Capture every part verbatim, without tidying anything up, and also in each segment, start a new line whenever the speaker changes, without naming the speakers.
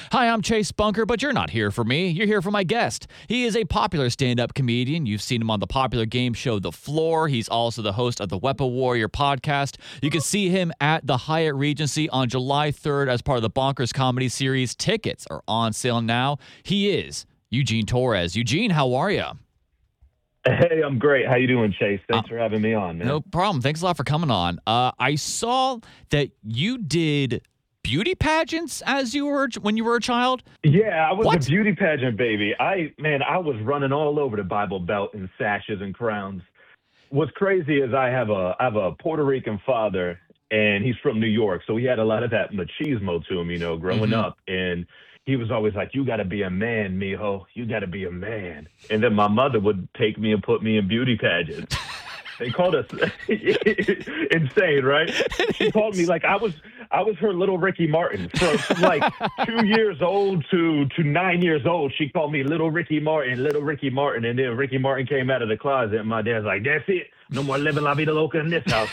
Hi, I'm Chase Bunker, but you're not here for me. You're here for my guest. He is a popular stand-up comedian. You've seen him on the popular game show The Floor. He's also the host of the Weapon Warrior podcast. You can see him at the Hyatt Regency on July third as part of the Bonkers comedy series. Tickets are on sale now. He is Eugene Torres. Eugene, how are you?
Hey, I'm great. How you doing, Chase? Thanks uh, for having me on, man.
No problem. Thanks a lot for coming on. Uh, I saw that you did beauty pageants as you were when you were a child.
Yeah, I was
what?
a beauty pageant baby. I man, I was running all over the Bible Belt in sashes and crowns. What's crazy is I have a I have a Puerto Rican father, and he's from New York, so he had a lot of that machismo to him, you know, growing
Mm-hmm.
up. And he was always like, "You got to be a man, mijo. You got to be a man." And then my mother would take me and put me in beauty pageants. They called us insane, right? She called me like I was I was her little Ricky Martin. So from like two years old to to nine years old, she called me little Ricky Martin, little Ricky Martin. And then Ricky Martin came out of the closet, and my dad's like, "That's it. No more living la vida loca in this house."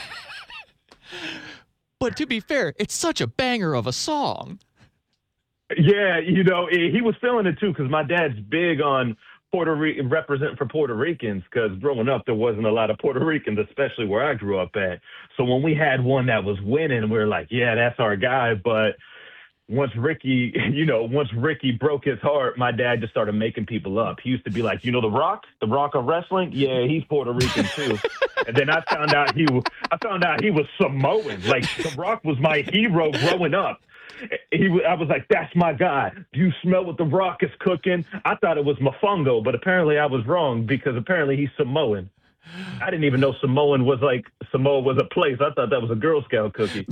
But to be fair, it's such a banger of a song.
Yeah, you know, he was feeling it too, because my dad's big on Puerto Rican, representing for Puerto Ricans, because growing up, there wasn't a lot of Puerto Ricans, especially where I grew up at. So when we had one that was winning, we were like, yeah, that's our guy. But once Ricky, you know, once Ricky broke his heart, my dad just started making people up. He used to be like, you know, The Rock, The Rock of wrestling? Yeah, he's Puerto Rican too. And then I found out he was, I found out he was Samoan. Like, The Rock was my hero growing up. He, I was like, that's my guy. Do you smell what The Rock is cooking? I thought it was Mofongo, but apparently I was wrong, because apparently he's Samoan. I didn't even know Samoan was like, Samoa was a place. I thought that was a Girl Scout cookie.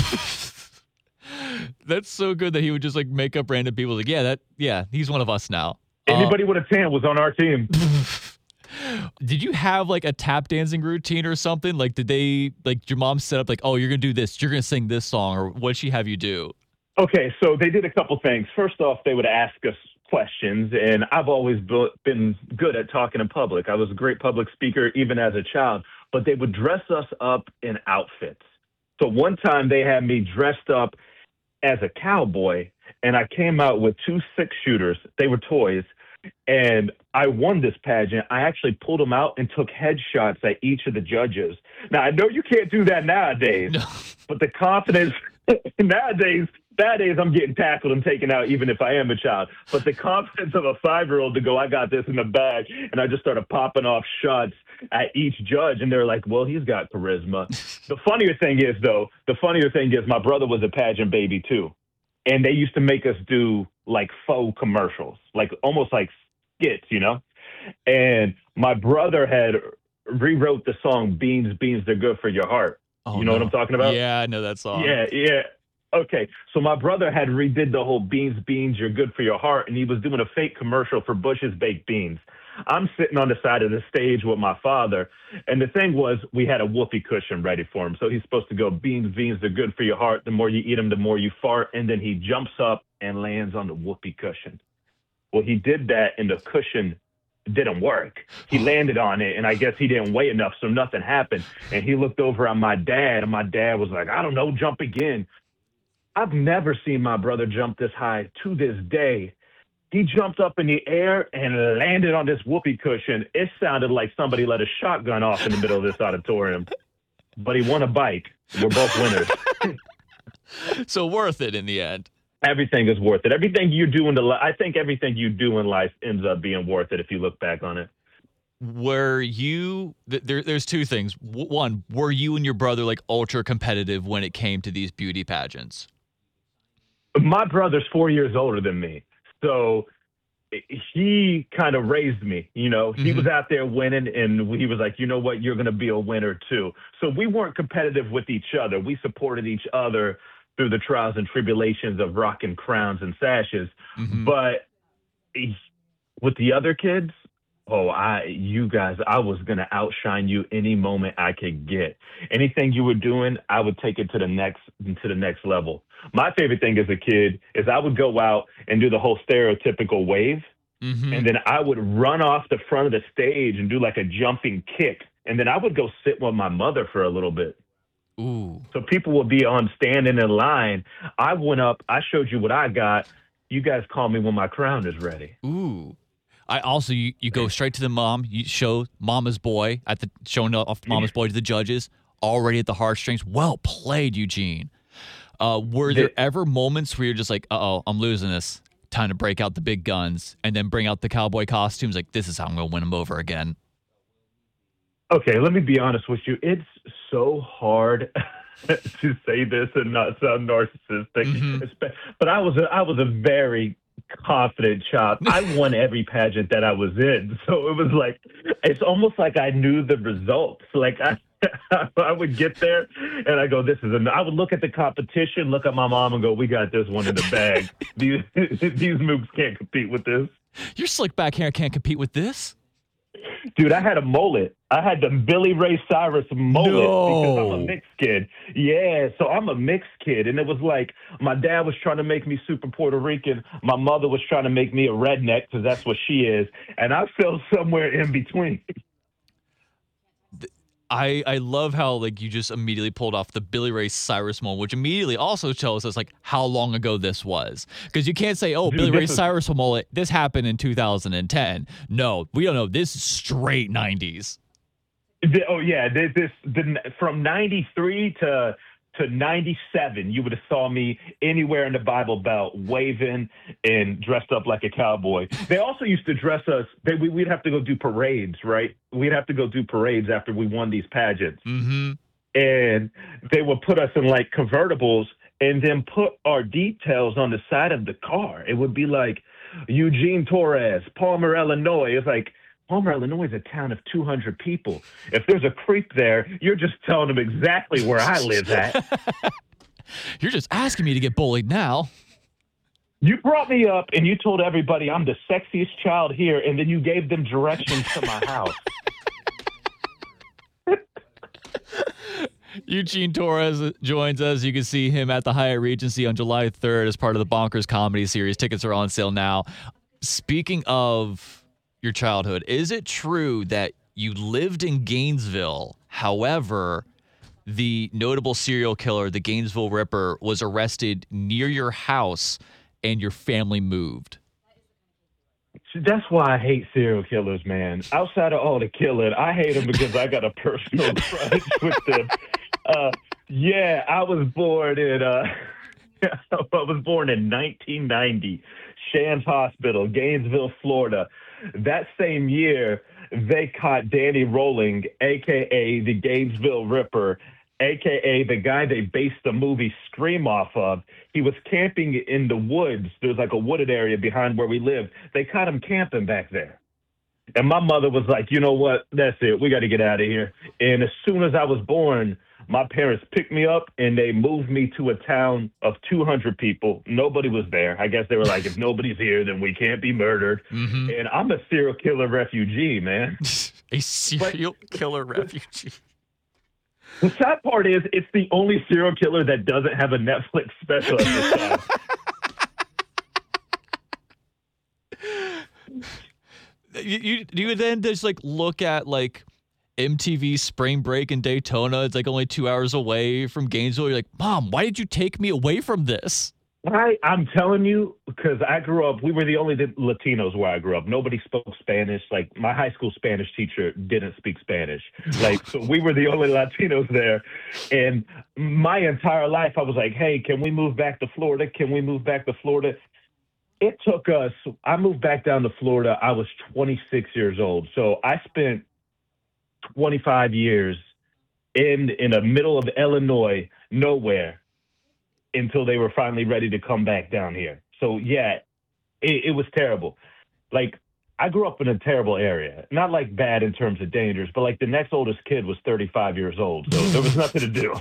That's so good that he would just like make up random people. Like, yeah, that, yeah, he's one of us now.
Anybody
uh,
with a tan was on our team.
Did you have like a tap dancing routine or something? Like, did they, like, your mom set up like, oh, you're going to do this, you're going to sing this song, or what'd she have you do?
Okay, so they did a couple things. First off, they would ask us questions, and I've always been good at talking in public. I was a great public speaker even as a child, but they would dress us up in outfits. So one time they had me dressed up as a cowboy, and I came out with two six shooters. They were toys, and I won this pageant. I actually pulled them out and took headshots at each of the judges. Now, I know you can't do that nowadays,
No.
but the confidence nowadays, nowadays I'm getting tackled and taken out even if I am a child. But the confidence of a five-year-old to go, I got this in the bag, and I just started popping off shots at each judge, and they're like, well, he's got charisma. The funnier thing is, though, the funnier thing is my brother was a pageant baby, too. And they used to make us do, like, faux commercials, like almost like skits, you know? And my brother had rewrote the song, Beans, Beans, They're Good for Your Heart.
Oh,
you know
no.
what I'm talking about?
Yeah, I know that song.
Yeah, yeah. Okay, so my brother had redid the whole Beans, Beans, You're Good for Your Heart, and he was doing a fake commercial for Bush's Baked Beans. I'm sitting on the side of the stage with my father, and the thing was, we had a whoopee cushion ready for him. So he's supposed to go, beans, beans, they're good for your heart. The more you eat them, the more you fart. And then he jumps up and lands on the whoopee cushion. Well, he did that, and the cushion didn't work. He landed on it, and I guess he didn't weigh enough, so nothing happened. And he looked over at my dad, and my dad was like, I don't know, jump again. I've never seen my brother jump this high to this day. He jumped up in the air and landed on this whoopee cushion. It sounded like somebody let a shotgun off in the middle of this auditorium. But he won a bike. We're both winners.
So worth it in the end.
Everything is worth it. Everything you do in the li- I think everything you do in life ends up being worth it if you look back on it.
Were you, th- there, there's two things. W- One, were you and your brother like ultra competitive when it came to these beauty pageants?
My brother's four years older than me. So he kind of raised me, you know, he
Mm-hmm.
was out there winning, and he was like, you know what, you're going to be a winner too. So we weren't competitive with each other. We supported each other through the trials and tribulations of rocking crowns and sashes.
Mm-hmm.
But with the other kids, oh, I, you guys, I was going to outshine you any moment I could get. Anything you were doing, I would take it to the next, to the next level. My favorite thing as a kid is I would go out and do the whole stereotypical wave.
Mm-hmm.
And then I would run off the front of the stage and do like a jumping kick. And then I would go sit with my mother for a little bit.
Ooh.
So people would be on standing in line. I went up, I showed you what I got. You guys call me when my crown is ready.
Ooh. I also you, you go straight to the mom. You show Mama's Boy at the showing off Mama's Boy to the judges. Already at the heartstrings. Well played, Eugene. Uh, were there
The-
ever moments where you're just like, uh oh, I'm losing this. Time to break out the big guns and then bring out the cowboy costumes? Like, this is how I'm going to win them over again.
Okay, let me be honest with you. It's so hard to say this and not sound narcissistic.
Mhm.
Espe- But I was a, I was a very confident child. I won every pageant that I was in, so it was like it's almost like I knew the results. Like I. I would get there and I go, this is, a, I would look at the competition, look at my mom and go, we got this one in the bag. these, these moves can't compete with this.
Your slick back hair can't compete with this.
Dude, I had a mullet. I had the Billy Ray Cyrus mullet because I'm a
No.
mixed kid. Yeah, so I'm a mixed kid. And it was like my dad was trying to make me super Puerto Rican. My mother was trying to make me a redneck because that's what she is. And I fell somewhere in between.
I, I love how like you just immediately pulled off the Billy Ray Cyrus moment, which immediately also tells us like how long ago this was. Because you can't say, oh,
Dude,
Billy Ray
this is-
Cyrus mullet, this happened in two thousand ten. No, we don't know. This is straight nineties.
The- Oh yeah, this, this the, from ninety-three to to ninety-seven, you would have saw me anywhere in the Bible Belt waving and dressed up like a cowboy. They also used to dress us. They, we, we'd have to go do parades, right? We'd have to go do parades after we won these pageants,
Mm-hmm.
and they would put us in like convertibles and then put our details on the side of the car. It would be like Eugene Torres, Palmer, Illinois. It's like. Palmer, Illinois is a town of two hundred people. If there's a creep there, you're just telling them exactly where I live at.
You're just asking me to get bullied now.
You brought me up and you told everybody I'm the sexiest child here, and then you gave them directions to my house.
Eugene Torres joins us. You can see him at the Hyatt Regency on July third as part of the Bonkers Comedy Series. Tickets are on sale now. Speaking of your childhood, is it true that you lived in Gainesville? However, the notable serial killer, the Gainesville Ripper, was arrested near your house and your family moved?
That's why I hate serial killers, man. Outside of all the killing, I hate them because I got a personal grudge with them. Uh, yeah, I was born in uh, I was born in nineteen ninety, Shands Hospital, Gainesville, Florida. That same year, they caught Danny Rolling, a k a the Gainesville Ripper, a k a the guy they based the movie Scream off of. He was camping in the woods. There's like a wooded area behind where we live. They caught him camping back there. And my mother was like, you know what? That's it. We got to get out of here. And as soon as I was born, my parents picked me up and they moved me to a town of two hundred people. Nobody was there. I guess they were like, if nobody's here, then we can't be murdered.
Mm-hmm.
And I'm a serial killer refugee, man.
A serial killer refugee.
The sad part is it's the only serial killer that doesn't have a Netflix special at this time.
You, you you then just like look at like M T V Spring Break in Daytona. It's like only two hours away from Gainesville. You're like, Mom, why did you take me away from this?
I, I'm telling you, because I grew up, we were the only Latinos where I grew up. Nobody spoke Spanish. Like, my high school Spanish teacher didn't speak Spanish. Like, so we were the only Latinos there. And my entire life, I was like, hey, can we move back to Florida? Can we move back to Florida? It took us, I moved back down to Florida. I was twenty-six years old. So I spent twenty-five years in in the middle of Illinois, nowhere, until they were finally ready to come back down here. So yeah, it, it was terrible. Like, I grew up in a terrible area. Not like bad in terms of dangers, but like the next oldest kid was thirty-five years old. So there was nothing to do.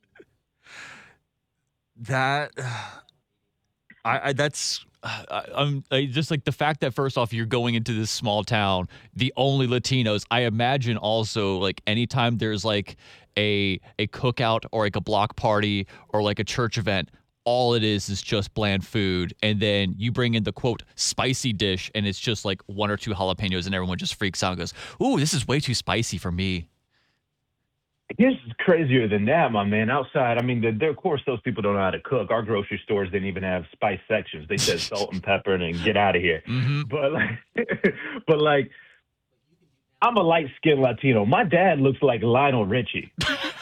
That I, I that's I, I'm I, just like the fact that first off you're going into this small town, the only Latinos. I imagine also like anytime there's like a a cookout or like a block party or like a church event, all it is is just bland food, and then you bring in the quote spicy dish, and it's just like one or two jalapenos, and everyone just freaks out and goes, "Ooh, this is way too spicy for me."
Here's crazier than that, my man. Outside, I mean, the, the, of course, those people don't know how to cook. Our grocery stores didn't even have spice sections. They said salt and pepper and then get out of here.
Mm-hmm.
But like, but like, I'm a light skinned Latino. My dad looks like Lionel Richie.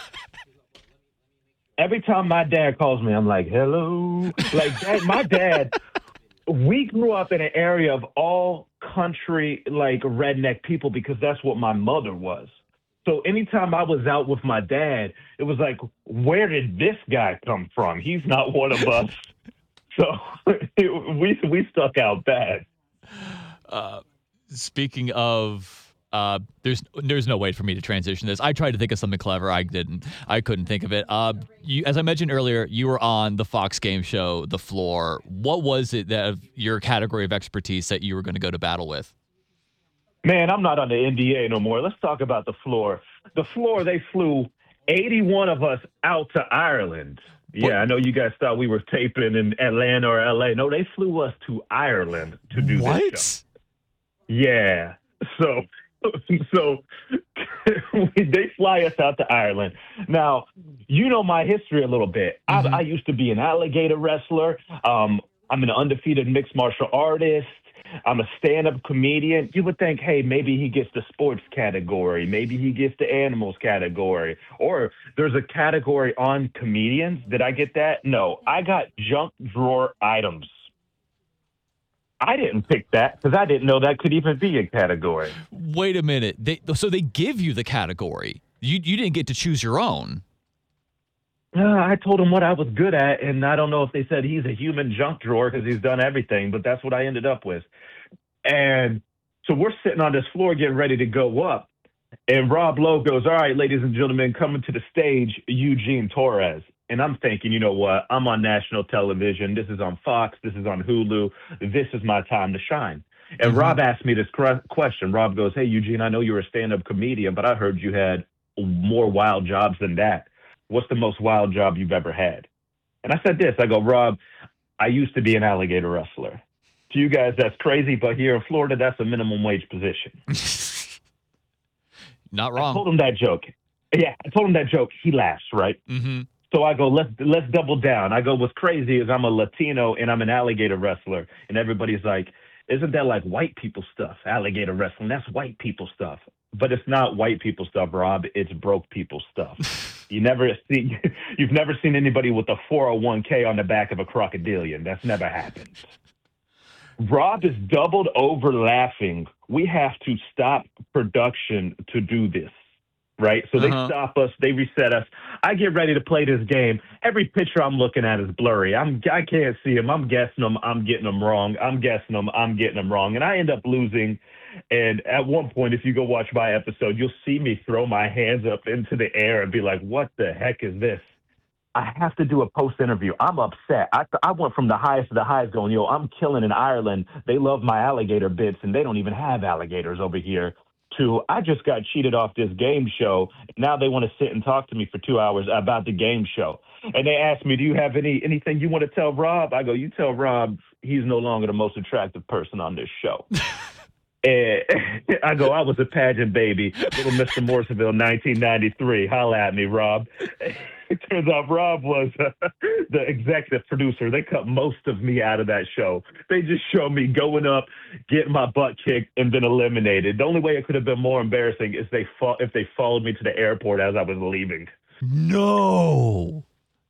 Every time my dad calls me, I'm like, hello. Like, dad, my dad, we grew up in an area of all country, like redneck people because that's what my mother was. So anytime I was out with my dad, it was like, where did this guy come from? He's not one of us. So it, we we stuck out bad.
Uh, speaking of, uh, there's there's no way for me to transition this. I tried to think of something clever. I didn't. I couldn't think of it. Uh, you, as I mentioned earlier, you were on the Fox game show, The Floor. What was it that your category of expertise that you were going to go to battle with?
Man, I'm not on the N D A no more. Let's talk about The Floor. The Floor, they flew eighty-one of us out to Ireland. Yeah, what? I know you guys thought we were taping in Atlanta or L A. No, they flew us to Ireland to do
what?
this show. Yeah. So, so they fly us out to Ireland. Now, you know my history a little bit. Mm-hmm. I, I used to be an alligator wrestler. Um, I'm an undefeated mixed martial artist. I'm a stand-up comedian. You would think, hey, maybe he gets the sports category. Maybe he gets the animals category. Or there's a category on comedians. Did I get that? No. I got junk drawer items. I didn't pick that because I didn't know that could even be a category.
Wait a minute. They, so they give you the category. You you didn't get to choose your own.
Uh, I told him what I was good at, and I don't know if they said he's a human junk drawer because he's done everything, but that's what I ended up with. And so we're sitting on this floor getting ready to go up, and Rob Lowe goes, all right, ladies and gentlemen, coming to the stage, Eugene Torres. And I'm thinking, you know what? I'm on national television. This is on Fox. This is on Hulu. This is my time to shine. And mm-hmm. Rob asked me this question. Rob goes, hey, Eugene, I know you're a stand-up comedian, but I heard you had more wild jobs than that. What's the most wild job you've ever had? And I said this. I go, Rob, I used to be an alligator wrestler. To you guys, that's crazy, but here in Florida, that's a minimum wage position.
Not wrong.
I told him that joke. Yeah, I told him that joke. He laughs, right?
Mm-hmm.
So I go, let's let's double down. I go, what's crazy is I'm a Latino and I'm an alligator wrestler. And everybody's like, isn't that like white people stuff? Alligator wrestling, that's white people stuff. But it's not white people stuff, Rob. It's broke people stuff. You never see, you've never seen anybody with a four oh one k on the back of a crocodilian. That's never happened. Rob is doubled over laughing. We have to stop production to do this, right? So uh-huh. they stop us. They reset us. I get ready to play this game. Every picture I'm looking at is blurry. I'm, I can't see them. I'm guessing them. I'm getting them wrong. I'm guessing them. I'm getting them wrong. And I end up losing. And at one point, if you go watch my episode, you'll see me throw my hands up into the air and be like, what the heck is this? I have to do a post interview. I'm upset. I, I went from the highest to the highest going, yo, I'm killing in Ireland. They love my alligator bits, and they don't even have alligators over here. To I just got cheated off this game show. Now they want to sit and talk to me for two hours about the game show. And they asked me, do you have any anything you want to tell Rob? I go, you tell Rob he's no longer the most attractive person on this show. And I go, I was a pageant baby, little Mister Morrisville, nineteen ninety-three. Holla at me, Rob. It turns out Rob was uh, the executive producer. They cut most of me out of that show. They just show me going up, getting my butt kicked, and then eliminated. The only way it could have been more embarrassing is they fo- if they followed me to the airport as I was leaving.
No.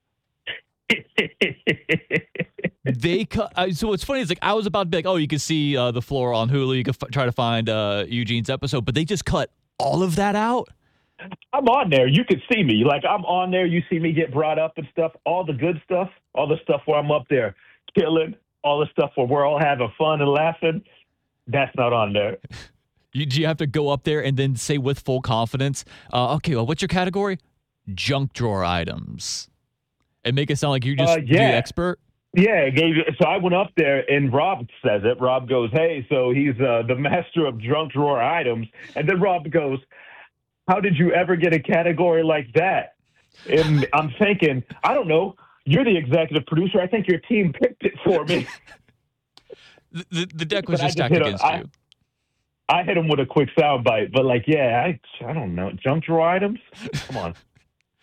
They cut. Uh, so what's funny is like I was about to be like, oh, you can see uh, The Floor on Hulu. You can f- try to find uh, Eugene's episode, but they just cut all of that out.
I'm on there. You can see me. Like I'm on there. You see me get brought up and stuff. All the good stuff. All the stuff where I'm up there killing. All the stuff where we're all having fun and laughing. That's not on there.
You, do you have to go up there and then say with full confidence, uh, okay, well, what's your category? Junk drawer items. And make it sound like you're just uh, yeah. the expert?
Yeah, it gave you, so I went up there, and Rob says it. Rob goes, hey, so he's uh, the master of junk drawer items. And then Rob goes, how did you ever get a category like that? And I'm thinking, I don't know. You're the executive producer. I think your team picked it for me.
the, the, the deck was just stacked against
I,
you.
I hit him with a quick sound bite, but like, yeah, I, I don't know. Junk drawer items? Come on.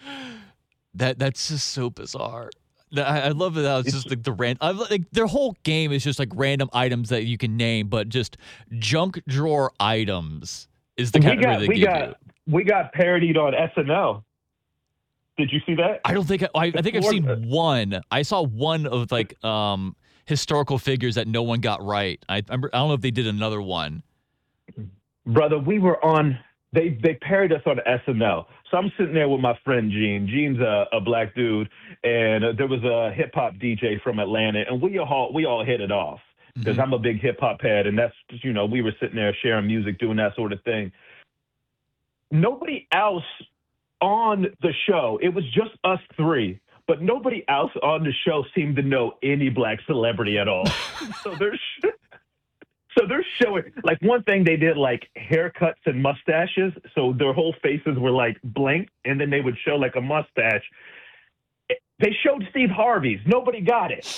That that's just so bizarre. I, I love it how it's, it's just like the random. I, like their whole game is just like random items that you can name, but just junk drawer items is the category
got,
they
we
give
got,
you.
We got parodied on S N L. Did you see that?
I don't think I, I, I think I've seen one. I saw one of like um, historical figures that no one got right. I, I don't know if they did another one.
Brother, we were on. They they parodied us on S N L. So I'm sitting there with my friend Gene. Gene's a, a black dude, and uh, there was a hip hop D J from Atlanta, and we all we all hit it off because mm-hmm. I'm a big hip hop head, and that's you know we were sitting there sharing music, doing that sort of thing. Nobody else on the show. It was just us three, but nobody else on the show seemed to know any black celebrity at all. so there's. So they're showing, like, one thing they did, like, haircuts and mustaches. So their whole faces were, like, blank, and then they would show, like, a mustache. They showed Steve Harvey's. Nobody got it.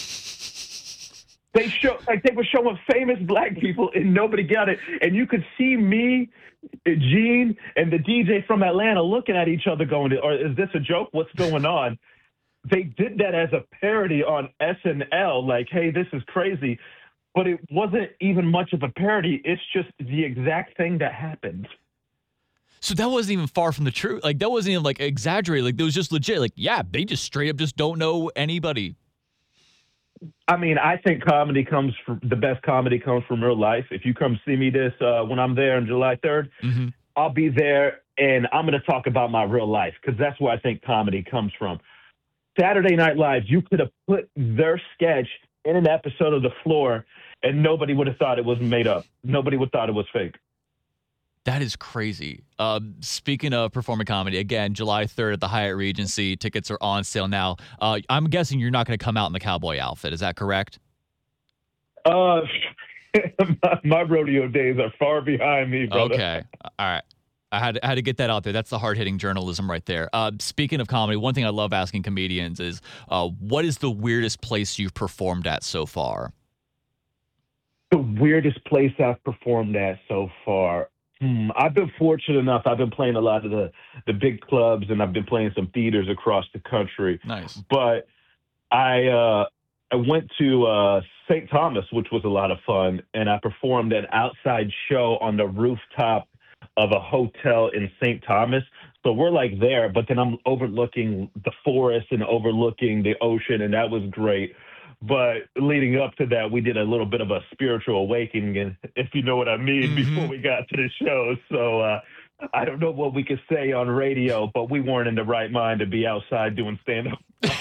They show, like, they were showing famous black people, and nobody got it. And you could see me, Gene, and the D J from Atlanta looking at each other going, or is this a joke? What's going on? They did that as a parody on S N L, like, hey, this is crazy. But it wasn't even much of a parody. It's just the exact thing that happened.
So that wasn't even far from the truth. Like, that wasn't even, like, exaggerated. Like, that was just legit. Like, yeah, they just straight up just don't know anybody.
I mean, I think comedy comes from, the best comedy comes from real life. If you come see me this uh, when I'm there on July third, mm-hmm. I'll be there, and I'm going to talk about my real life because that's where I think comedy comes from. Saturday Night Live, you could have put their sketch in an episode of The Floor, and nobody would have thought it was made up. Nobody would have thought it was fake.
That is crazy. Uh, speaking of performing comedy, again, July third at the Hyatt Regency. Tickets are on sale now. Uh, I'm guessing you're not going to come out in the cowboy outfit. Is that correct?
Uh, my, my rodeo days are far behind me, brother.
Okay. All right. I had, I had to get that out there. That's the hard-hitting journalism right there. Uh, speaking of comedy, one thing I love asking comedians is, uh, what is the weirdest place you've performed at so far?
The weirdest place I've performed at so far? Hmm, I've been fortunate enough. I've been playing a lot of the, the big clubs, and I've been playing some theaters across the country.
Nice.
But I uh, I went to uh, Saint Thomas, which was a lot of fun, and I performed an outside show on the rooftop of a hotel in Saint Thomas. So we're like there, but then I'm overlooking the forest and overlooking the ocean, and that was great. But leading up to that, we did a little bit of a spiritual awakening, and if you know what I mean, mm-hmm. before we got to the show. So uh, I don't know what we could say on radio, but we weren't in the right mind to be outside doing stand-up.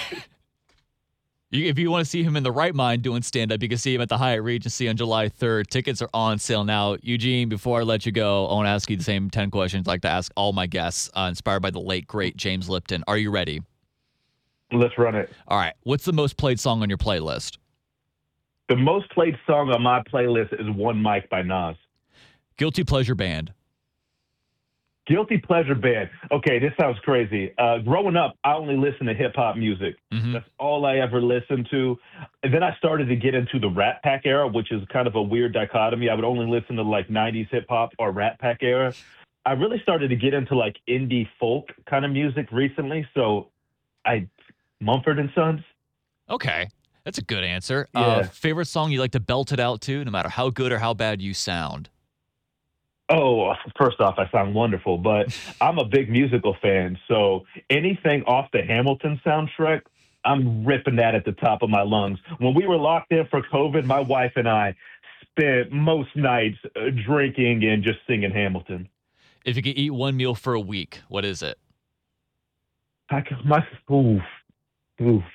If you want to see him in the right mind doing stand-up, you can see him at the Hyatt Regency on July third. Tickets are on sale now. Eugene, before I let you go, I want to ask you the same ten questions I like to ask all my guests, uh, inspired by the late, great James Lipton. Are you ready?
Let's run it.
All right. What's the most played song on your playlist?
The most played song on my playlist is One Mic by Nas.
Guilty pleasure band.
Guilty pleasure band. Okay, this sounds crazy. Uh, growing up, I only listened to hip-hop music. Mm-hmm. That's all I ever listened to. And then I started to get into the Rat Pack era, which is kind of a weird dichotomy. I would only listen to, like, nineties hip-hop or Rat Pack era. I really started to get into, like, indie folk kind of music recently, so I... Mumford and Sons.
Okay. That's a good answer.
Yeah.
Uh, favorite song you like to belt it out to, no matter how good or how bad you sound?
Oh, first off, I sound wonderful, but I'm a big musical fan. So anything off the Hamilton soundtrack, I'm ripping that at the top of my lungs. When we were locked in for COVID, my wife and I spent most nights uh, drinking and just singing Hamilton.
If you could eat one meal for a week, what is it?
I could, my, oof. Oof.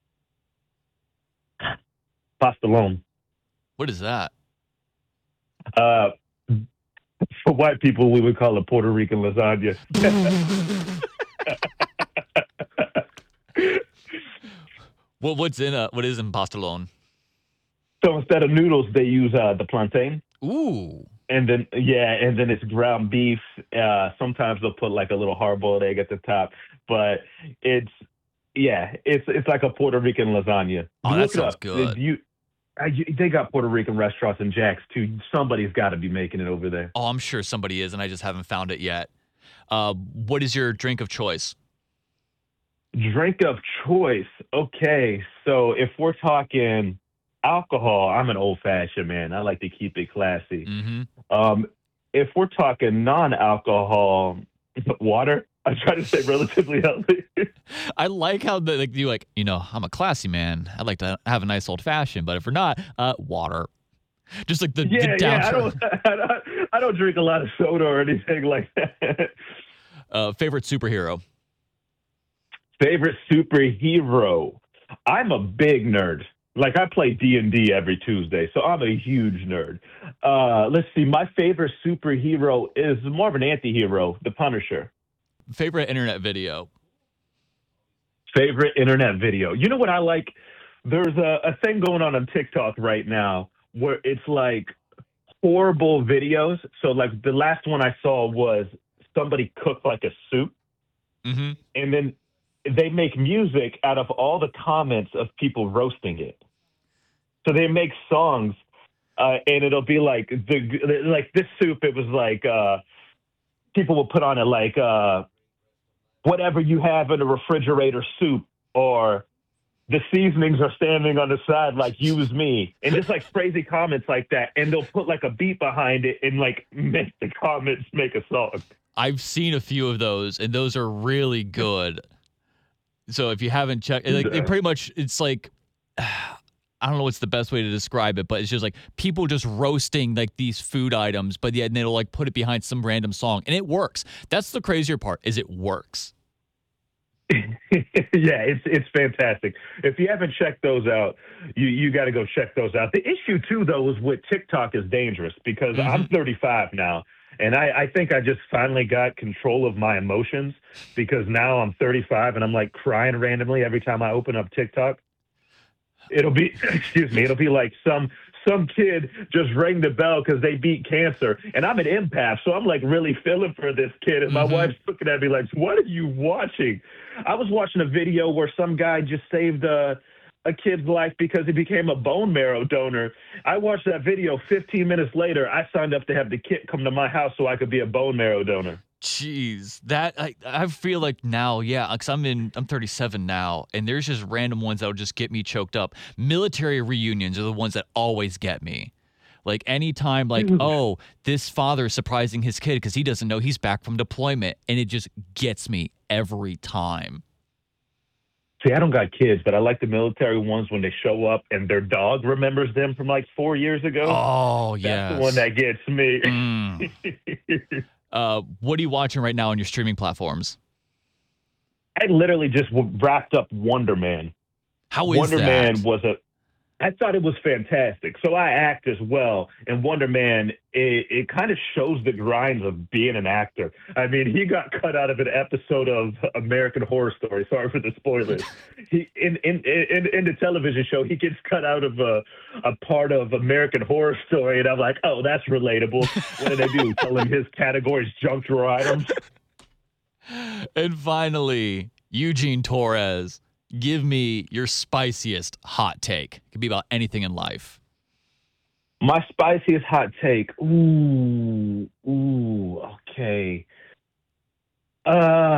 Pastelone.
What is that?
Uh, for white people, we would call it Puerto Rican lasagna.
Well, what's in a, what is in pastelone?
So instead of noodles, they use uh, the plantain.
Ooh.
And then, yeah, and then it's ground beef. Uh, sometimes they'll put like a little hard-boiled egg at the top, but it's, yeah, it's it's like a Puerto Rican lasagna.
Oh,
you
that sounds good.
You, uh, you, they got Puerto Rican restaurants in Jack's, too. Somebody's got to be making it over there.
Oh, I'm sure somebody is, and I just haven't found it yet. Uh, what is your drink of choice?
Drink of choice. Okay, so if we're talking alcohol, I'm an old fashioned man. I like to keep it classy.
Mm-hmm.
Um, if we're talking non-alcohol, water. I try to stay relatively healthy.
I like how the, like you like, you know, I'm a classy man. I like to have a nice old fashioned, but if we're not, uh, water. Just like the,
yeah,
the down
yeah. I don't, I don't, I don't drink a lot of soda or anything like that.
uh, favorite superhero.
Favorite superhero. I'm a big nerd. Like I play D and D every Tuesday, so I'm a huge nerd. Uh, let's see. My favorite superhero is more of an anti-hero, the Punisher.
Favorite internet video.
Favorite internet video. You know what I like? There's a, a thing going on on TikTok right now where it's like horrible videos. So like the last one I saw was somebody cooked like a soup,
Mm-hmm.
and then they make music out of all the comments of people roasting it. So they make songs, uh, and it'll be like the like this soup. It was like uh, people will put on it like uh, whatever you have in a refrigerator soup, or the seasonings are standing on the side like use me, and just like crazy comments like that. And they'll put like a beat behind it and like make the comments make a song.
I've seen a few of those, and those are really good. So if you haven't checked, like, they pretty much, it's like, I don't know what's the best way to describe it, but it's just like people just roasting like these food items, but yet they'll like put it behind some random song, and it works. That's the crazier part, is it works.
Yeah, it's it's fantastic. If you haven't checked those out, you you got to go check those out. The issue too, though, is with TikTok is dangerous because
Mhm.
I'm thirty-five now, and I, I think I just finally got control of my emotions because now I'm thirty-five and I'm like crying randomly every time I open up TikTok. It'll be excuse me, it'll be like some some kid just rang the bell because they beat cancer, and I'm an empath, so I'm like really feeling for this kid, and my
Mhm.
wife's looking at me like, "What are you watching?" I was watching a video where some guy just saved a, a kid's life because he became a bone marrow donor. I watched that video. fifteen minutes later, I signed up to have the kid come to my house so I could be a bone marrow donor.
Jeez, that I, I feel like now, yeah, because I'm in, I'm thirty-seven now, and there's just random ones that will just get me choked up. Military reunions are the ones that always get me. Like anytime, like,
Dude.
oh, this father is surprising his kid because he doesn't know he's back from deployment, and it just gets me every time.
See, I don't got kids, but I like the military ones when they show up and their dog remembers them from like four years ago.
Oh,
That's
yes.
the one that gets me.
Mm. Uh, what are you watching right now on your streaming platforms?
I literally just w- wrapped up Wonder Man.
How is
Wonder
that?
Man was a. I thought it was fantastic. So I act as well, and Wonder Man, it, it kind of shows the grinds of being an actor. I mean, he got cut out of an episode of American Horror Story. Sorry for the spoilers. He in in in, in the television show, he gets cut out of a a part of American Horror Story, and I'm like, oh, that's relatable. What do they do? Tell him his category's junk drawer items.
And finally, Eugene Torres. Give me your spiciest hot take. It could be about anything in life.
My spiciest hot take. Ooh, ooh, okay. Uh,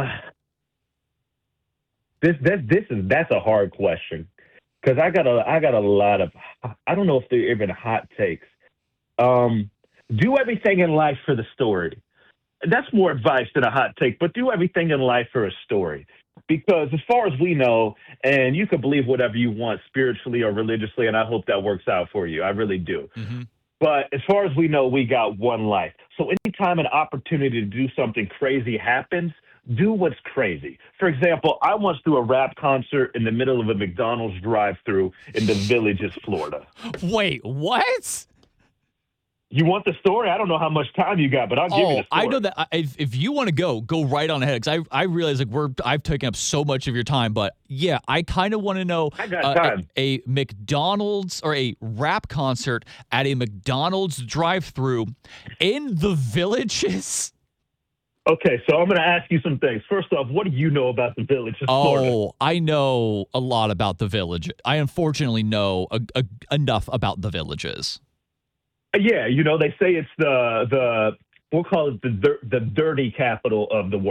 this this this is that's a hard question because I got a I got a lot of I don't know if they're even hot takes. Um, do everything in life for the story. That's more advice than a hot take, but do everything in life for a story. Because as far as we know, and you can believe whatever you want spiritually or religiously, and I hope that works out for you. I really do.
Mm-hmm.
But as far as we know, we got one life. So anytime an opportunity to do something crazy happens, do what's crazy. For example, I once threw a rap concert in the middle of a McDonald's drive-thru in the Villages, Florida.
Wait, what?
You want the story? I don't know how much time you got, but I'll give you
Oh,
the story.
I know that. I- If, if you want to go, go right on ahead. Because I I realize like we're I've taken up so much of your time, but yeah, I kind of want to know.
I got
uh,
time.
A, a McDonald's or a rap concert at a McDonald's drive-through in the Villages.
Okay, so I'm going to ask you some things. First off, what do you know about the Villages, Florida?
Oh, I know a lot about the Village. I unfortunately know a, a, enough about the Villages.
Yeah, you know, they say it's the, the we'll call it the, dir- the dirty capital of the world.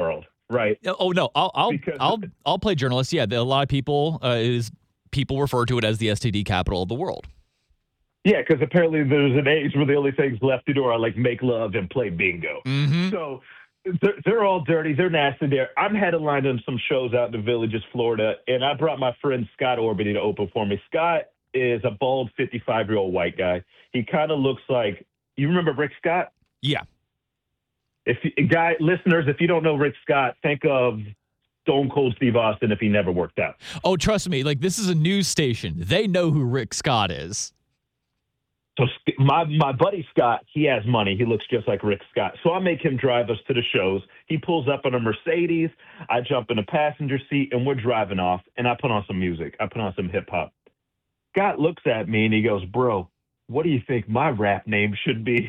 right?
Oh no, I'll I'll
Because
I'll I'll play journalist. Yeah, a lot of people uh, is people refer to it as the S T D capital of the world.
Yeah, because apparently there's an age where the only things left to do are like make love and play bingo.
Mm-hmm.
So they're, they're all dirty. They're nasty there. I'm headlining some shows out in the Villages, Florida, and I brought my friend Scott Orbity to open for me. Scott is a bald fifty-five-year-old white guy. He kind of looks like, you remember Rick Scott?
Yeah.
If you, guy listeners, if you don't know Rick Scott, think of Stone Cold Steve Austin if he never worked out.
Oh, trust me, like this is a news station. They know who Rick Scott is.
So my my buddy Scott, he has money. He looks just like Rick Scott. So I make him drive us to the shows. He pulls up in a Mercedes. I jump in a passenger seat, and we're driving off. And I put on some music. I put on some hip hop. Scott looks at me and he goes, "Bro, what do you think my rap name should be?"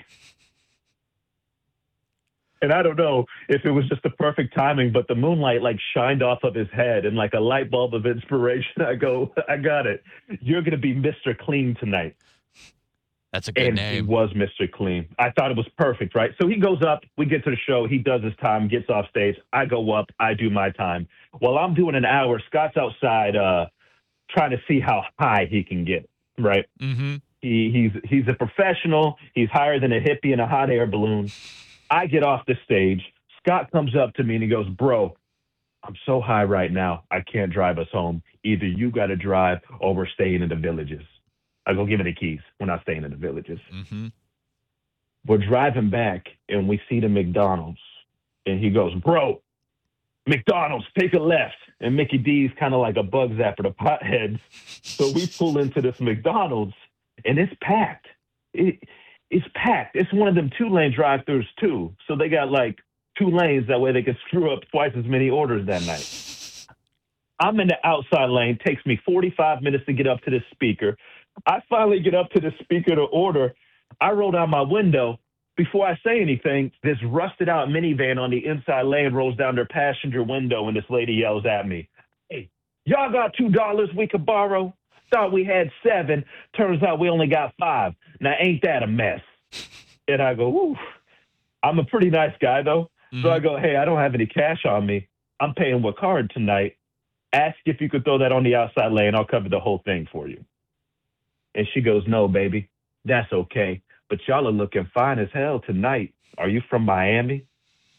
And I don't know if it was just the perfect timing, but the moonlight like shined off of his head and like a light bulb of inspiration. I go, "I got it. You're gonna be Mister Clean tonight."
That's a good
and
name.
He was Mister Clean. I thought it was perfect, right? So he goes up, we get to the show, he does his time, gets off stage. I go up, I do my time. While I'm doing an hour, Scott's outside uh, trying to see how high he can get, right?
Mm-hmm.
He, he's he's a professional. He's higher than a hippie in a hot air balloon. I get off the stage. Scott comes up to me and he goes, "Bro, I'm so high right now, I can't drive us home. Either you got to drive or we're staying in the Villages." I go, "Give me the keys. We're not staying in the Villages."
Mm-hmm.
We're driving back, and we see the McDonald's. And he goes, "Bro, McDonald's, take a left." And Mickey D's kind of like a bug zapper to potheads. So we pull into this McDonald's, and it's packed. It, it's packed. It's one of them two-lane drive-thrus, too. So they got, like, two lanes. That way they can screw up twice as many orders that night. I'm in the outside lane. Takes me forty-five minutes to get up to this speaker. I finally get up to the speaker to order. I roll down my window. Before I say anything, this rusted out minivan on the inside lane rolls down their passenger window, and this lady yells at me, "Hey, y'all got two dollars we could borrow? Thought we had seven. Turns out we only got five. Now, ain't that a mess?" And I go, "Ooh." I'm a pretty nice guy, though. Mm-hmm. So I go, "Hey, I don't have any cash on me. I'm paying with card tonight. Ask if you could throw that on the outside lane. I'll cover the whole thing for you." And she goes, "No, baby, that's okay. But y'all are looking fine as hell tonight. Are you from Miami?"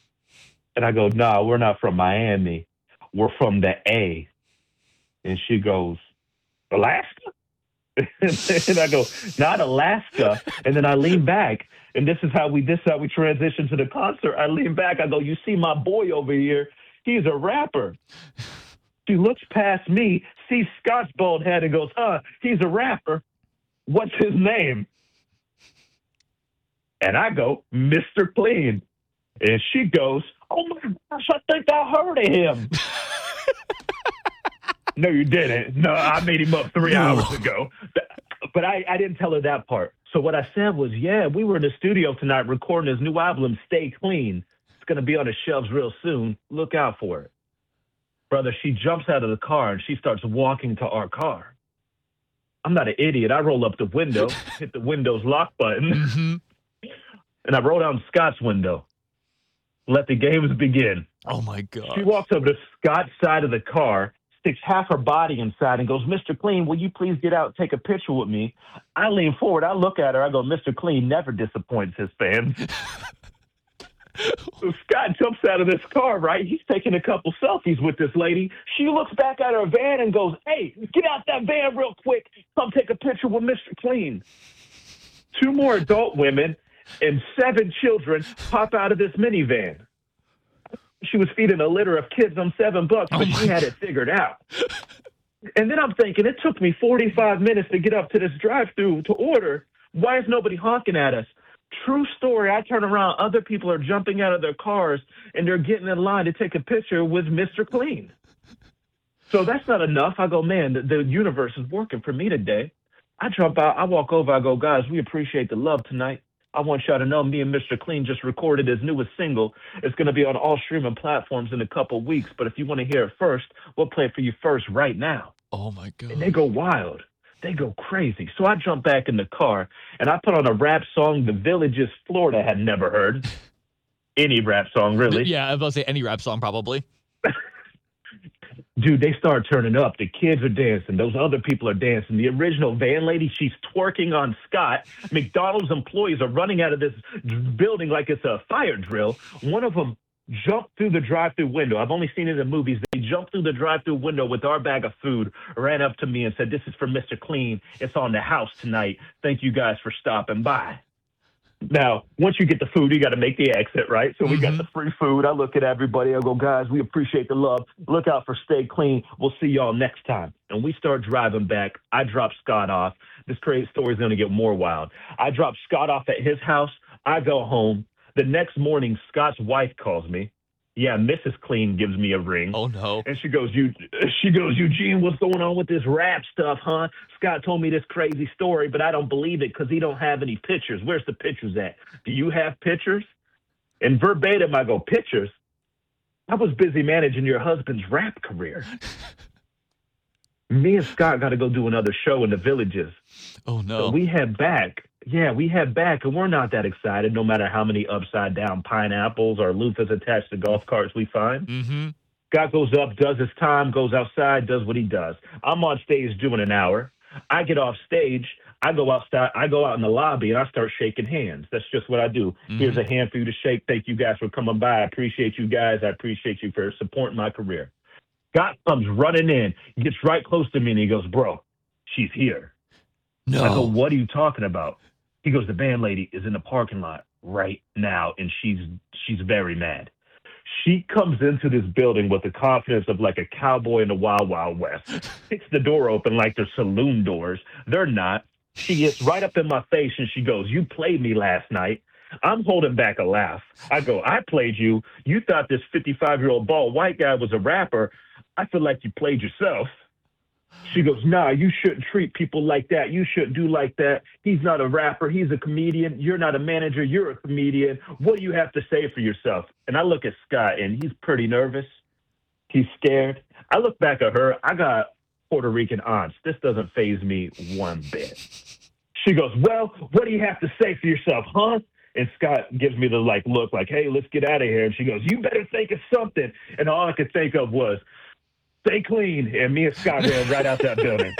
And I go, "No, we're not from Miami. We're from the A." And she goes, "Alaska?" And I go, "Not Alaska." And then I lean back, and this is how we this is how we transition to the concert. I lean back. I go, "You see my boy over here? He's a rapper." She looks past me, sees Scott's bald head, and goes, "Huh, he's a rapper. What's his name?" And I go, "Mister Clean." And she goes, "Oh my gosh, I think I heard of him." No, you didn't. No, I made him up three hours ago. But I, I didn't tell her that part. So what I said was, "Yeah, we were in the studio tonight recording his new album, Stay Clean. It's going to be on the shelves real soon. Look out for it." Brother, she jumps out of the car and she starts walking to our car. I'm not an idiot. I roll up the window, hit the window's lock button,
Mm-hmm.
and I roll down Scott's window. Let the games begin.
Oh, my God.
She walks over to Scott's side of the car, sticks half her body inside, and goes, "Mister Clean, will you please get out and take a picture with me?" I lean forward. I look at her. I go, "Mister Clean never disappoints his fans." So Scott jumps out of this car, right? He's taking a couple selfies with this lady. She looks back at her van and goes, "Hey, get out that van real quick. Come take a picture with Mister Clean." Two more adult women and seven children pop out of this minivan. She was feeding a litter of kids on seven bucks, but oh she had it figured out. And then I'm thinking, it took me forty-five minutes to get up to this drive-thru to order. Why is nobody honking at us? True story. I turn around, other people are jumping out of their cars, and they're getting in line to take a picture with Mister Clean. So that's not enough. I go, "Man, the, the universe is working for me today." I jump out. I walk over. I go, "Guys, we appreciate the love tonight. I want y'all to know me and Mister Clean just recorded his newest single. It's going to be on all streaming platforms in a couple weeks. But if you want to hear it first, we'll play it for you first right now."
Oh, my God.
And they go wild. They go crazy. So I jump back in the car, and I put on a rap song the Villages, Florida had never heard. any rap song, really.
Yeah, I was about to say any rap song, probably.
Dude, they start turning up. The kids are dancing. Those other people are dancing. The original van lady, she's twerking on Scott. McDonald's employees are running out of this building like it's a fire drill. One of them jumped through the drive-through window. I've only seen it in movies. They jumped through the drive-through window with our bag of food, ran up to me and said, "This is for Mister Clean. It's on the house tonight. Thank you guys for stopping by." Now, once you get the food, you got to make the exit, right? So we
Mm-hmm.
got the free food. I look at everybody. I go, "Guys, we appreciate the love. Look out for Stay Clean. We'll see y'all next time." And we start driving back. I drop Scott off. This crazy story is going to get more wild. I drop Scott off at his house. I go home. The next morning, Scott's wife calls me. Yeah, Missus Clean gives me a ring.
Oh, no.
And she goes, "You." She goes, "Eugene, what's going on with this rap stuff, huh? Scott told me this crazy story, but I don't believe it because he don't have any pictures. Where's the pictures at? Do you have pictures?" And verbatim, I go, "Pictures? I was busy managing your husband's rap career." Me and Scott got to go do another show in the Villages.
Oh, no.
So we head back. Yeah, we head back, and we're not that excited, no matter how many upside-down pineapples or loofahs attached to golf carts we find.
Mm-hmm.
Scott goes up, does his time, goes outside, does what he does. I'm on stage doing an hour. I get off stage. I go outside. I go out in the lobby, and I start shaking hands. That's just what I do.
Mm-hmm.
Here's a hand for you to shake. Thank you guys for coming by. I appreciate you guys. I appreciate you for supporting my career. Scott comes running in, gets right close to me, and he goes, "Bro, she's here."
No.
I go, "What are you talking about?" He goes, "The band lady is in the parking lot right now, and she's she's very mad." She comes into this building with the confidence of like a cowboy in the Wild Wild West. Kicks the door open like they're saloon doors. They're not. She gets right up in my face, and she goes, "You played me last night." I'm holding back a laugh. I go, "I played you. You thought this fifty-five-year-old bald white guy was a rapper. I feel like you played yourself." She goes, "Nah, you shouldn't treat people like that. You shouldn't do like that. He's not a rapper. He's a comedian. You're not a manager. You're a comedian. What do you have to say for yourself?" And I look at Scott, and he's pretty nervous. He's scared. I look back at her. I got Puerto Rican aunts. This doesn't faze me one bit. She goes, "Well, what do you have to say for yourself, huh?" And Scott gives me the like look like, "Hey, let's get out of here." And she goes, "You better think of something." And all I could think of was, "Stay clean." And me and Scott ran right out that building.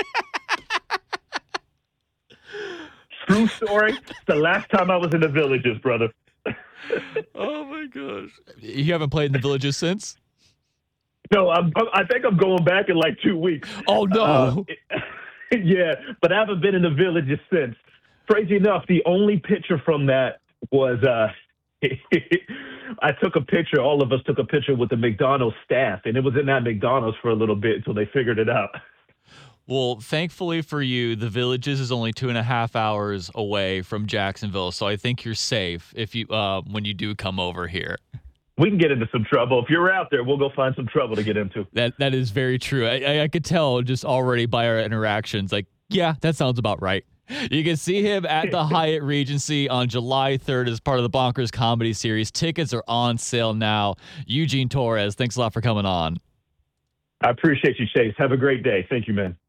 True story. It's the last time I was in the Villages, brother.
Oh, my gosh. You haven't played in the Villages since?
No, I'm, I think I'm going back in like two weeks.
Oh, no.
Uh, yeah, but I haven't been in the Villages since. Crazy enough, the only picture from that was uh, I took a picture. All of us took a picture with the McDonald's staff, and it was in that McDonald's for a little bit until they figured it out.
Well, thankfully for you, the Villages is only two and a half hours away from Jacksonville, so I think you're safe if you uh, when you do come over here.
We can get into some trouble. If you're out there, we'll go find some trouble to get into.
That that is very true. I, I, I could tell just already by our interactions. Like, yeah, that sounds about right. You can see him at the Hyatt Regency on July third as part of the Bonkers Comedy Series. Tickets are on sale now. Eugene Torres, thanks a lot for coming on.
I appreciate you, Chase. Have a great day. Thank you, man.